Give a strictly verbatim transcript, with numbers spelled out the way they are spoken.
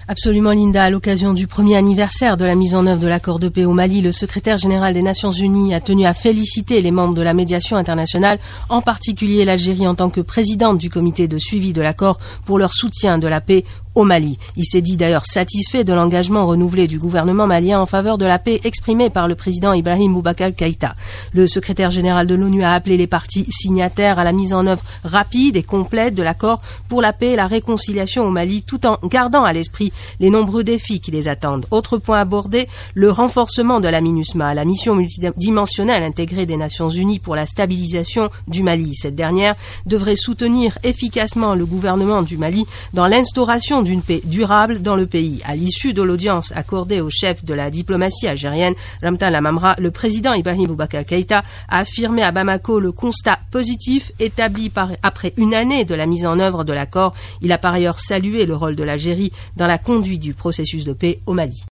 Absolument, Linda. À l'occasion du premier anniversaire de la mise en œuvre de l'accord de paix au Mali, le secrétaire général des Nations Unies a tenu à féliciter les membres de la médiation internationale, en particulier l'Algérie en tant que présidente du comité de suivi de l'accord, pour leur soutien de la paix au Mali. Il s'est dit d'ailleurs satisfait de l'engagement renouvelé du gouvernement malien en faveur de la paix exprimé par le président Ibrahim Boubacar Keïta. Le secrétaire général de l'ONU a appelé les parties signataires à la mise en œuvre rapide et complète de l'accord pour la paix et la réconciliation au Mali, tout en gardant à l'esprit les nombreux défis qui les attendent. Autre point abordé, le renforcement de la MINUSMA, la mission multidimensionnelle intégrée des Nations Unies pour la stabilisation du Mali. Cette dernière devrait soutenir efficacement le gouvernement du Mali dans l'instauration d'une paix durable dans le pays. À l'issue de l'audience accordée au chef de la diplomatie algérienne, Ramtan Lamamra, le président Ibrahim Boubacar Keïta a affirmé à Bamako le constat positif établi par, après une année de la mise en œuvre de l'accord. Il a par ailleurs salué le rôle de l'Algérie dans la conduite du processus de paix au Mali.